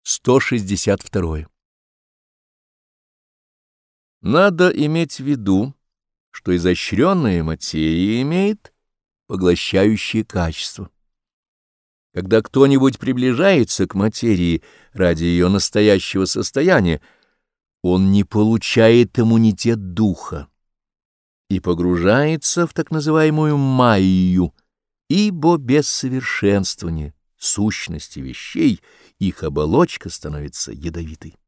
162. Надо иметь в виду, что изощренная материя имеет поглощающее качество. Когда кто-нибудь приближается к материи ради ее настоящего состояния, он не получает иммунитет духа и погружается в так называемую майю, ибо без совершенствования сущности вещей их оболочка становится ядовитой.